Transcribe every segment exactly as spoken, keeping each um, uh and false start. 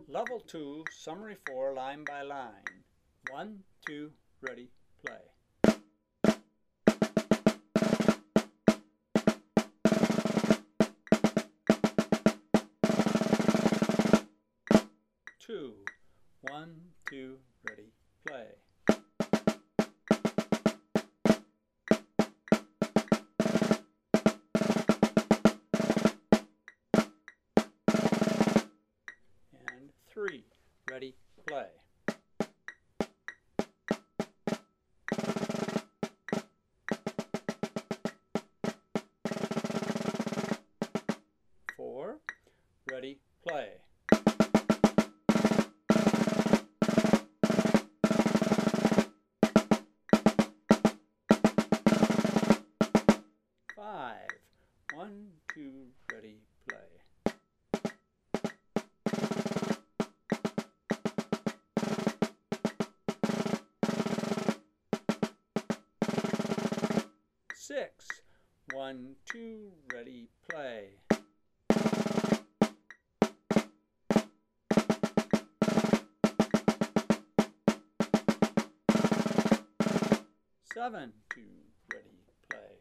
Level two, Summary four, line by line. One, two, ready, play. Two, one, two, ready, play. And three, ready, play. Four, ready, play. Five, one, two, ready, play. Six, one, two, ready, play. Seven, two, ready, play.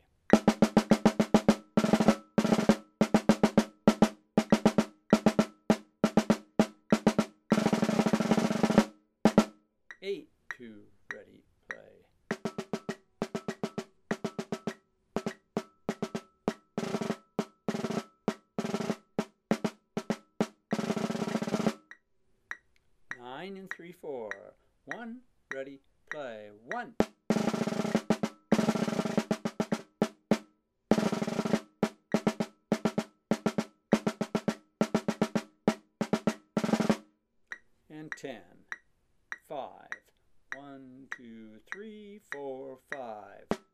Eight, two, ready, play. Nine and three, four. One, ready, play. One. And ten. Five. One, two, three, four, five.